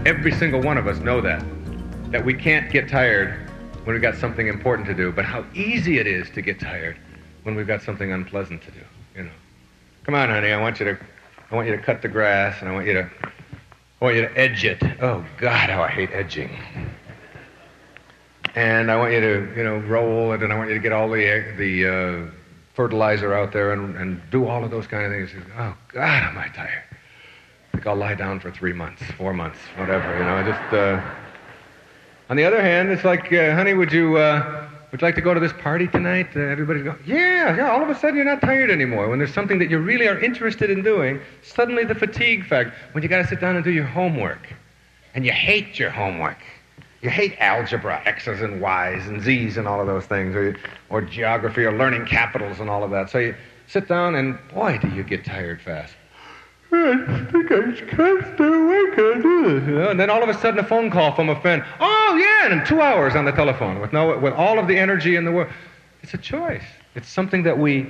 Every single one of us know that we can't get tired when we've got something important to do, but how easy it is to get tired when we've got something unpleasant to do, you know. Come on, honey, I want you to cut the grass, and I want you to edge it. Oh, God, how I hate edging. And I want you to, roll it, and I want you to get all the fertilizer out there and do all of those kind of things. Oh, God, am I tired. I think I'll lie down for 3 months, 4 months, whatever, On the other hand, it's like, honey, would you like to go to this party tonight? Everybody's going, yeah, all of a sudden you're not tired anymore. When there's something that you really are interested in doing, suddenly the fatigue factor, when you got to sit down and do your homework, and you hate your homework. You hate algebra, X's and Y's and Z's and all of those things, or geography or learning capitals and all of that. So you sit down and, boy, do you get tired fast. I think I can't stay awake. I do this. And then all of a sudden a phone call from a friend. Oh, yeah, and in 2 hours on the telephone with all of the energy in the world. It's a choice. It's something that we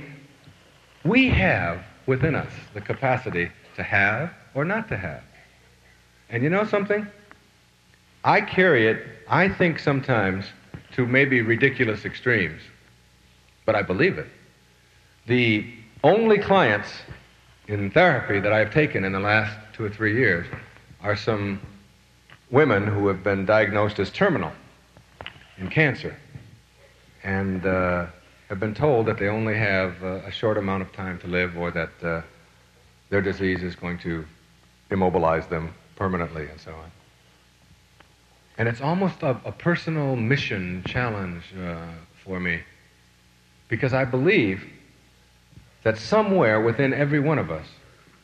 have within us, the capacity to have or not to have. And you know something? I carry it, I think sometimes, to maybe ridiculous extremes. But I believe it. The only clients in therapy that I've taken in the last 2 or 3 years are some women who have been diagnosed as terminal in cancer and have been told that they only have a short amount of time to live, or that their disease is going to immobilize them permanently and so on. And it's almost a personal mission challenge for me, because I believe that somewhere within every one of us,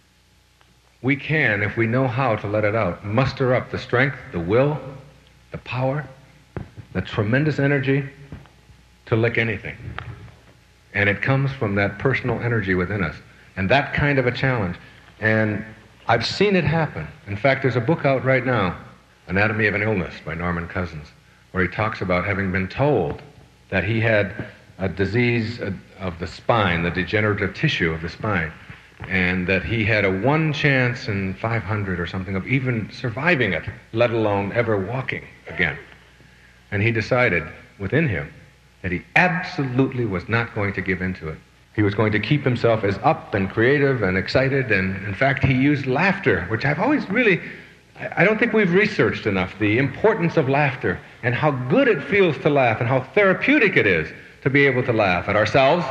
we can, if we know how to let it out, muster up the strength, the will, the power, the tremendous energy to lick anything. And it comes from that personal energy within us. And that kind of a challenge. And I've seen it happen. In fact, there's a book out right now, Anatomy of an Illness by Norman Cousins, where he talks about having been told that he had a disease of the spine, the degenerative tissue of the spine, and that he had a 1 chance in 500 or something of even surviving it, let alone ever walking again. And he decided within him that he absolutely was not going to give in to it. He was going to keep himself as up and creative and excited, and in fact he used laughter, which I've always really, I don't think we've researched enough the importance of laughter and how good it feels to laugh and how therapeutic it is to be able to laugh at ourselves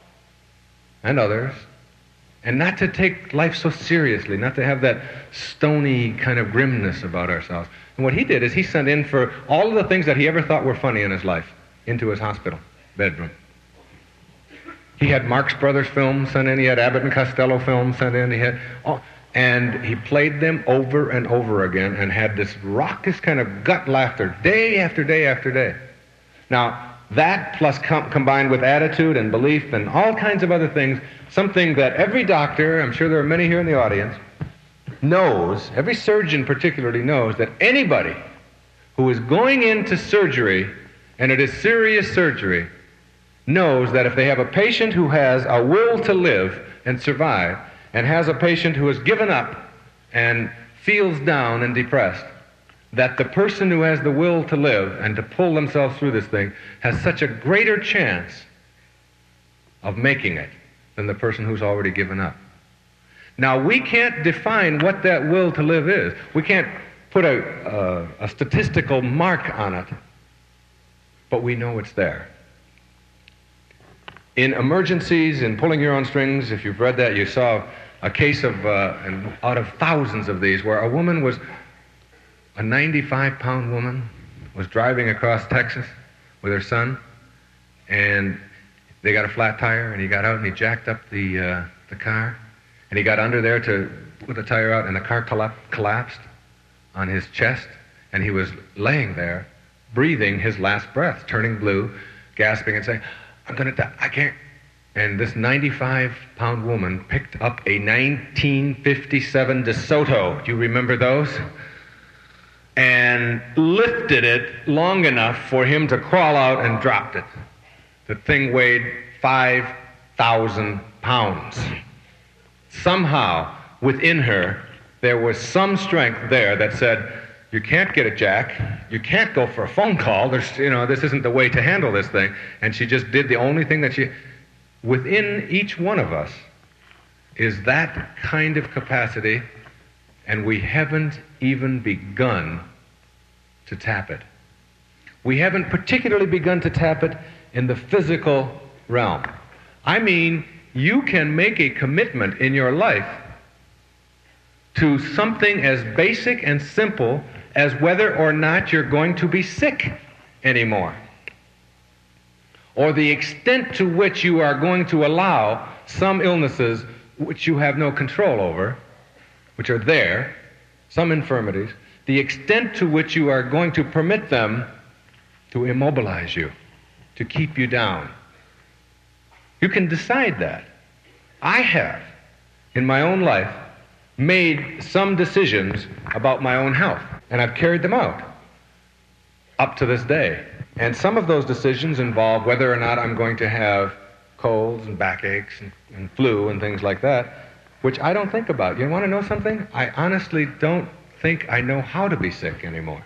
and others, and not to take life so seriously, not to have that stony kind of grimness about ourselves. And what he did is he sent in for all of the things that he ever thought were funny in his life into his hospital bedroom. He had Marx Brothers films sent in, he had Abbott and Costello films sent in, and he played them over and over again and had this raucous kind of gut laughter day after day after day. Now, that plus combined with attitude and belief and all kinds of other things, something that every doctor, I'm sure there are many here in the audience, knows, every surgeon particularly knows, that anybody who is going into surgery, and it is serious surgery, knows that if they have a patient who has a will to live and survive, and has a patient who has given up and feels down and depressed, that the person who has the will to live and to pull themselves through this thing has such a greater chance of making it than the person who's already given up. Now, we can't define what that will to live is. We can't put a statistical mark on it, but we know it's there. In Emergencies, in Pulling Your Own Strings, if you've read that, you saw a case of, and out of thousands of these, where a woman was, a 95-pound woman, was driving across Texas with her son, and they got a flat tire, and he got out and he jacked up the car, and he got under there to put the tire out, and the car collapsed on his chest, and he was laying there, breathing his last breath, turning blue, gasping and saying, "I'm going to die, I can't." And this 95-pound woman picked up a 1957 DeSoto. Do you remember those? And lifted it long enough for him to crawl out and dropped it. The thing weighed 5,000 pounds. Somehow, within her, there was some strength there that said, You can't get a jack. You can't go for a phone call. This isn't the way to handle this thing. And she just did the only thing that within each one of us is that kind of capacity, and we haven't even begun to tap it. We haven't particularly begun to tap it in the physical realm. I mean, you can make a commitment in your life to something as basic and simple as whether or not you're going to be sick anymore, or the extent to which you are going to allow some illnesses which you have no control over, which are there, some infirmities, the extent to which you are going to permit them to immobilize you, to keep you down. You can decide that. I have, in my own life, made some decisions about my own health, and I've carried them out up to this day. And some of those decisions involve whether or not I'm going to have colds and backaches and flu and things like that, which I don't think about. You want to know something? I honestly don't think I know how to be sick anymore.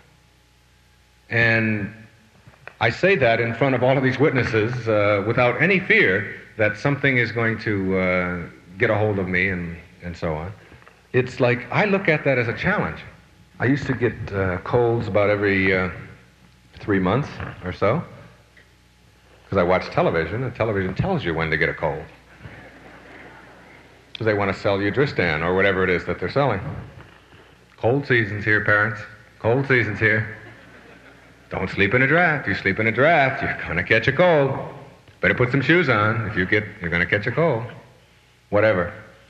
And I say that in front of all of these witnesses without any fear that something is going to get a hold of me and so on. It's like I look at that as a challenge. I used to get colds about every 3 months or so because I watch television, and television tells you when to get a cold because they want to sell you Dristan or whatever it is that they're selling. Cold season's here, parents. Cold season's here. Don't sleep in a draft. You sleep in a draft, you're going to catch a cold. Better put some shoes on. You're going to catch a cold. Whatever.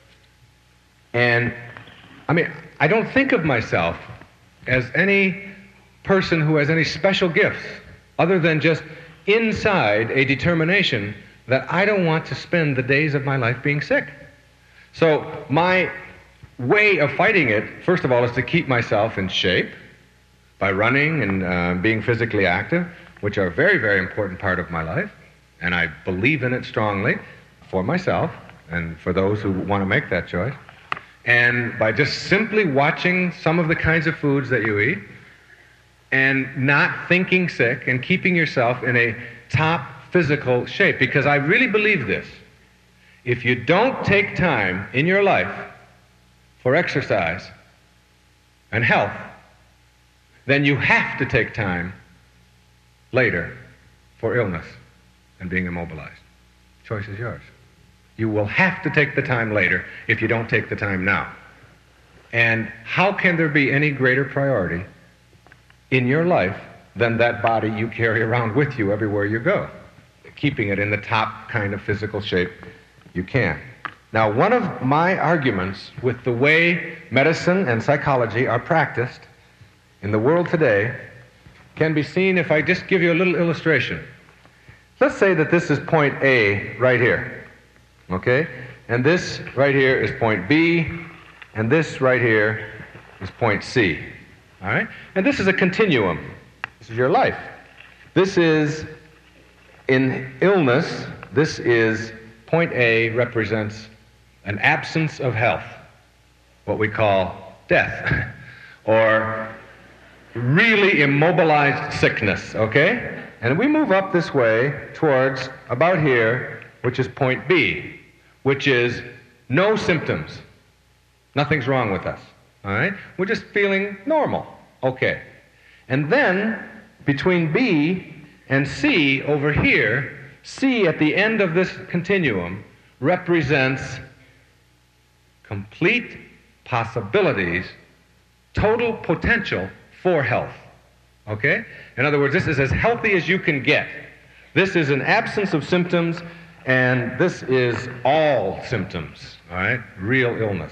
And, I mean, I don't think of myself as any person who has any special gifts other than just inside a determination that I don't want to spend the days of my life being sick. So my way of fighting it, first of all, is to keep myself in shape by running and being physically active, which are a very, very important part of my life, and I believe in it strongly for myself and for those who want to make that choice. And by just simply watching some of the kinds of foods that you eat and not thinking sick and keeping yourself in a top physical shape, because I really believe this. If you don't take time in your life for exercise and health, then you have to take time later for illness and being immobilized. Choice is yours. You will have to take the time later if you don't take the time now. And how can there be any greater priority in your life than that body you carry around with you everywhere you go, keeping it in the top kind of physical shape you can? Now, one of my arguments with the way medicine and psychology are practiced in the world today can be seen if I just give you a little illustration. Let's say that this is point A right here, okay? And this right here is point B, and this right here is point C, all right? And this is a continuum. This is your life. This is, in illness, this is point A represents an absence of health, what we call death, or really immobilized sickness, okay? And we move up this way towards about here, which is point B, which is no symptoms. Nothing's wrong with us, all right? We're just feeling normal, okay. And then between B and C over here, C at the end of this continuum represents complete possibilities, total potential for health, okay? In other words, this is as healthy as you can get. This is an absence of symptoms, and this is all symptoms, all right? Real illness.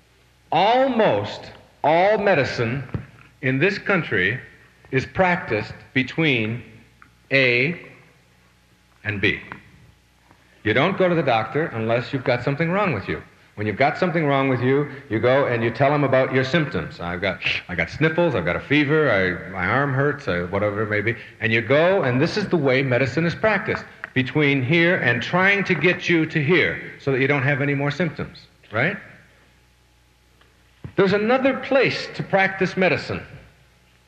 Almost all medicine in this country is practiced between A and B. You don't go to the doctor unless you've got something wrong with you. When you've got something wrong with you, you go and you tell them about your symptoms. I got sniffles, I've got a fever, my arm hurts, whatever it may be. And you go, and this is the way medicine is practiced, between here and trying to get you to here so that you don't have any more symptoms, right? There's another place to practice medicine,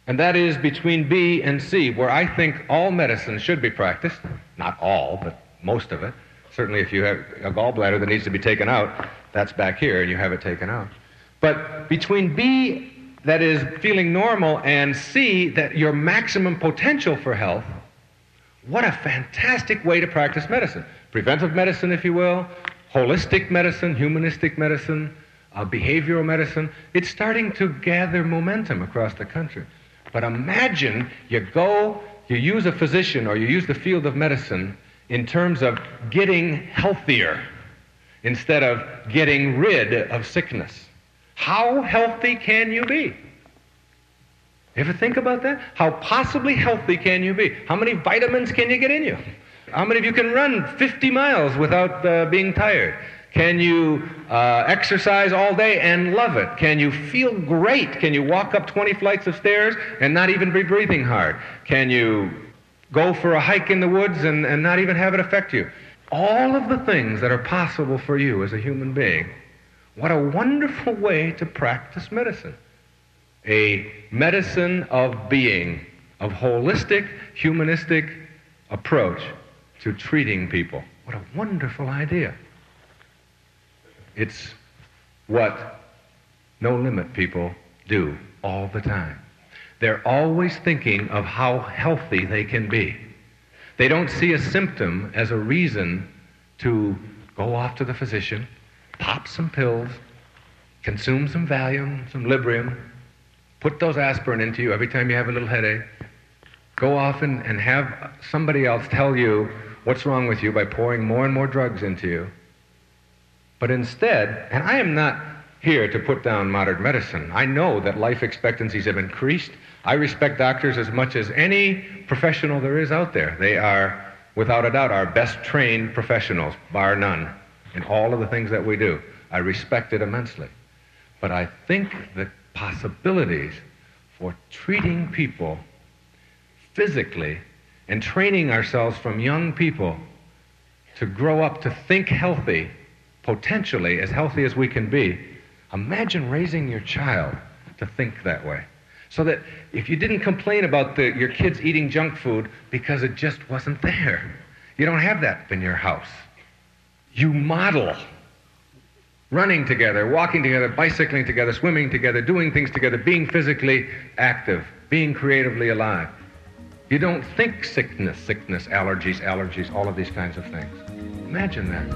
And that is between B and C, where I think all medicine should be practiced. Not all, but most of it. Certainly if you have a gallbladder that needs to be taken out, that's back here and you have it taken out. But between B, that is feeling normal, and C, that your maximum potential for health, what a fantastic way to practice medicine. Preventive medicine, if you will, holistic medicine, humanistic medicine, behavioral medicine. It's starting to gather momentum across the country. But imagine you use a physician or you use the field of medicine in terms of getting healthier instead of getting rid of sickness. How healthy can you be? Ever think about that? How possibly healthy can you be? How many vitamins can you get in you? How many of you can run 50 miles without being tired? Can you exercise all day and love it? Can you feel great? Can you walk up 20 flights of stairs and not even be breathing hard? Can you go for a hike in the woods and not even have it affect you? All of the things that are possible for you as a human being. What a wonderful way to practice medicine. A medicine of being, of holistic, humanistic approach to treating people. What a wonderful idea. It's what No Limit people do all the time. They're always thinking of how healthy they can be. They don't see a symptom as a reason to go off to the physician, pop some pills, consume some Valium, some Librium, put those aspirin into you every time you have a little headache, go off and have somebody else tell you what's wrong with you by pouring more and more drugs into you. But instead, and I am not here to put down modern medicine. I know that life expectancies have increased. I respect doctors as much as any professional there is out there. They are, without a doubt, our best trained professionals, bar none, in all of the things that we do. I respect it immensely. But I think the possibilities for treating people physically and training ourselves from young people to grow up to think healthy, potentially as healthy as we can be. Imagine raising your child to think that way. So that if you didn't complain about your kids eating junk food because it just wasn't there, you don't have that in your house. You model running together, walking together, bicycling together, swimming together, doing things together, being physically active, being creatively alive. You don't think sickness, allergies, all of these kinds of things. Imagine that.